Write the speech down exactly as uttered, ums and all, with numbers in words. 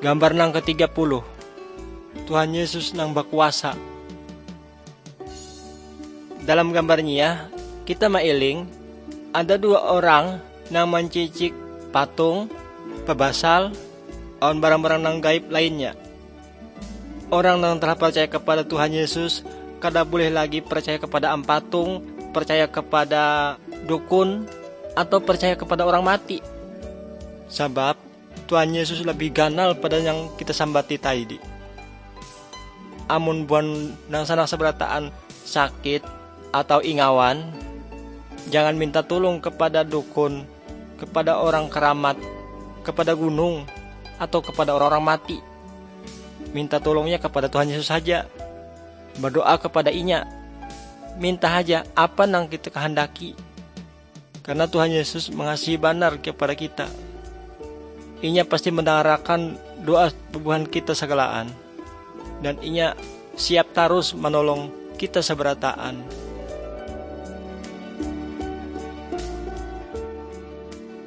Gambar nang ketiga puluh. Tuhan Yesus nang berkuasa. Dalam gambarnya, kita mailing ada dua orang nang mencicik patung, pebasal, on barang-barang nang gaib lainnya. Orang yang telah percaya kepada Tuhan Yesus kada boleh lagi percaya kepada ampatung, percaya kepada dukun, atau percaya kepada orang mati. Sebab Tuhan Yesus lebih ganal pada yang kita sambati tadi. Amun buan nang sanang seberataan sakit atau ingawan, jangan minta tolong kepada dukun, kepada orang keramat, kepada gunung, atau kepada orang-orang mati. Minta tolongnya kepada Tuhan Yesus saja. Berdoa kepada Inya. Minta saja apa nang kita kehendaki. Karena Tuhan Yesus mengasihi benar kepada kita. Inya pasti mendengarkan doa bebuhan kita segalaan. Dan Inya siap terus menolong kita seberataan.